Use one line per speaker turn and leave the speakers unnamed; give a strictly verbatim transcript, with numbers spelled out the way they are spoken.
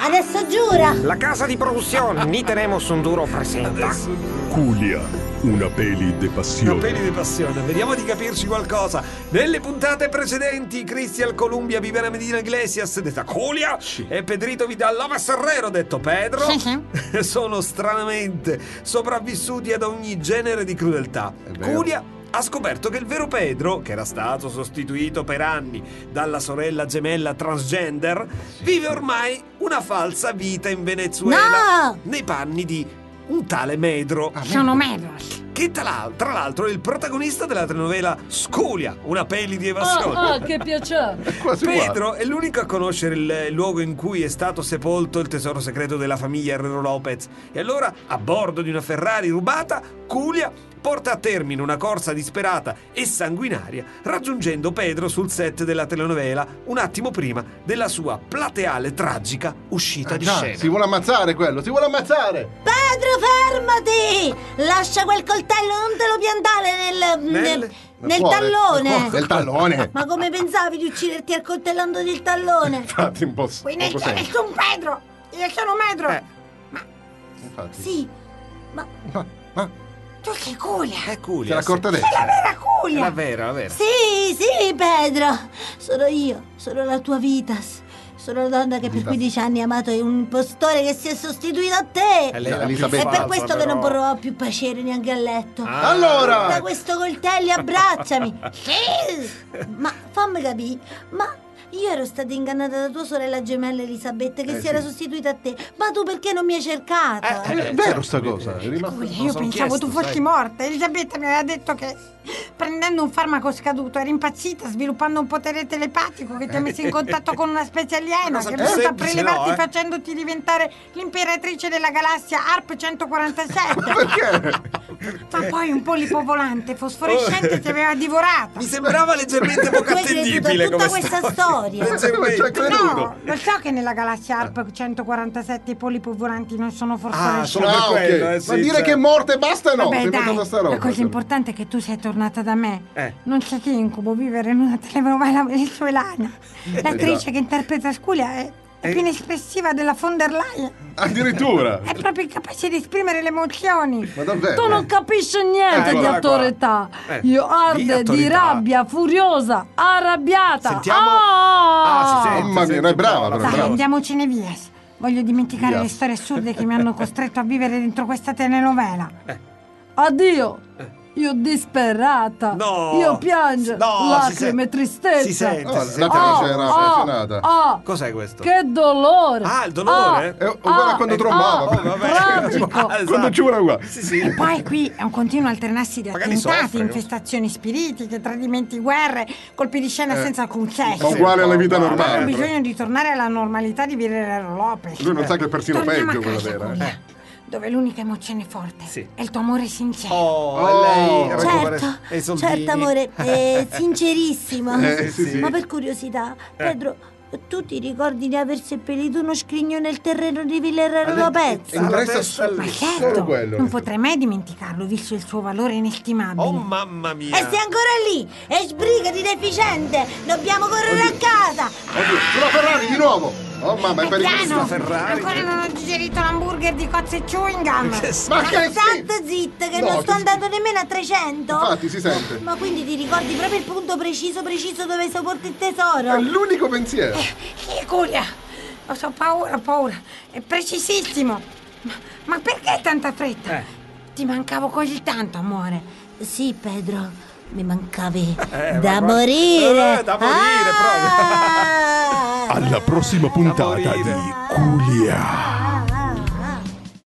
Adesso giura.
La casa di produzione, ni tenemos un duro presenta.
Culia, una peli de passione.
Una peli di passione, vediamo di capirci qualcosa. Nelle puntate precedenti, Cristian Columbia, Viviana Medina Iglesias, detta Julia, sì. e Pedrito Vidal López Herrero, detto Pedro, sì, sì. sono stranamente sopravvissuti ad ogni genere di crudeltà. Julia ha scoperto che il vero Pedro, che era stato sostituito per anni dalla sorella gemella transgender, vive ormai una falsa vita in Venezuela,
no!
nei panni di un tale Medro.
Ah, sono Medros.
Che tra, tra l'altro è il protagonista della telenovela Sculia, una peli di evasione.
Ah, ah che piacere.
Pedro è l'unico a conoscere il, il luogo in cui è stato sepolto il tesoro segreto della famiglia Herrero Lopez. E allora, a bordo di una Ferrari rubata, Julia porta a termine una corsa disperata e sanguinaria, raggiungendo Pedro sul set della telenovela un attimo prima della sua plateale tragica uscita
ah,
di
già,
scena.
Si vuole ammazzare quello, si vuole ammazzare!
Pedro, fermati! Lascia quel coltello, non te lo piantare nel... nel... nel... Nel
cuore,
tallone!
Nel tallone!
Ma come pensavi di ucciderti accoltellandoti il tallone?
Infatti un po'.
Qui non c'è nessun Pedro! Io sono Medro!
Eh.
Ma.
Infatti.
Sì, ma.
Ma. ma...
Tu sei Culia!
È Culia.
Se l'ha accorta adesso.
È la vera Culia!
È la vera, la vera.
Sì, sì, Pedro! Sono io, sono la tua Vitas. Sono la donna che per quindici anni ha amato un impostore che si è sostituito a te.
È lei,
È per questo che non vorrò più piacere neanche a letto.
Ah.
Allora!
Da questo coltello abbracciami. Sì! Ma fammi capire, ma io ero stata ingannata da tua sorella gemella Elisabetta che
eh,
si era
sì.
sostituita a te. Ma tu perché non mi hai cercata?
Eh,
È vero sta cosa. È rimasto...
Culia, io pensavo
chiesto,
tu fossi
sai.
morta. Elisabetta mi aveva detto che prendendo un farmaco scaduto eri impazzita, sviluppando un potere telepatico che ti ha messo in contatto con una specie aliena che è venuta a
semplice,
prelevarti
no, eh?
facendoti diventare l'imperatrice della galassia ARP centoquarantasette.
Perché?
Ma poi un polipo volante fosforescente ti aveva divorata.
Mi sembrava leggermente poco
Tu hai creduto
attendibile
a tutta
come
questa storia?
Leggermente.
Ci hai creduto?
No, lo so che nella galassia ARP centoquarantasette i polipo volanti non sono
Ah,
fosforescenti.
solo
Ah,
per
ok.
quello, eh, sì,
Ma dire
cioè.
che è morta e basta no.
Vabbè,
Sei
dai,
inventata sta roba.
la cosa importante è che tu sei tornata da me.
Eh.
Non c'è che incubo vivere in una telenovela venezuelana. L'attrice che interpreta Sculia è, è
Eh.
più inespressiva della von der Leyen.
Addirittura.
È proprio incapace di esprimere le emozioni.
Ma davvero?
Tu non capisci niente
Eh,
di
guarda qua.
autorità.
Eh,
Io
di
arde di
autorità.
rabbia, furiosa, arrabbiata.
Sentiamo-
Ah!
Ah, si sente,
Mamma mia,
senti
no, è
un po'
brava,
la-
però,
Dai,
brava.
andiamocene via. Voglio dimenticare
Via.
le storie assurde che mi hanno costretto a vivere dentro questa telenovela.
Eh.
Addio. Io disperata.
No.
Io piango.
No,
lacrime,
si sen-
tristezza.
si sente,
No,
si sente.
l'attrice era
Ah,
affezionata.
ah,
Cos'è questo?
che dolore.
Ah, il dolore?
È uguale a quando trombava.
Oh, vabbè.
tragico.
Esatto.
Quando ci vuole uguale.
Sì, sì.
E poi qui è un continuo alternarsi di
Magari
attentati,
soffre, no?
infestazioni spiritiche, tradimenti, guerre, colpi di scena
Eh.
senza alcun
Ma
senso.
uguale alla vita
Ma-
Ho
normale.
bisogno di tornare alla normalità di Virero Lopez.
Lui non sa che è persino
Torniamo
peggio
a
quella
casa,
vera.
Culia,
eh.
dove l'unica emozione forte
Sì.
è il tuo amore sincero.
Oh,
Oh.
lei recupera
Certo,
i soldini.
certo amore, è sincerissimo.
Eh, sì, sì.
Ma per curiosità, Pedro, tu ti ricordi di aver seppellito uno scrigno nel terreno di Villarreal Lopez?
E non
Alla
resta
testa
solo
lì.
Certo,
solo quello.
non potrei mai dimenticarlo, visto il suo valore inestimabile.
Oh, mamma mia.
E sei ancora lì? E sbrigati, deficiente! Dobbiamo correre a casa!
Oddio, sulla Ferrari di nuovo. Oh mamma, è pericoloso.
Piano,
Ferrari.
ancora non ho digerito l'hamburger di cozze e chewing gum.
Ma che
State zitta, che
No,
non sto
ti-
andando nemmeno a trecento!
Infatti si sente.
Ma quindi ti ricordi proprio il punto preciso, preciso dove sepolto il
È
tesoro?
l'unico pensiero.
Sì, Culia, ho so paura, ho paura. È precisissimo. Ma, ma perché tanta fretta?
Eh.
Ti mancavo così tanto, amore.
Sì, Pedro, mi mancavi
Eh,
da
ma-
morire!
Eh, da morire,
Ah!
Alla prossima puntata
morire.
di Culia.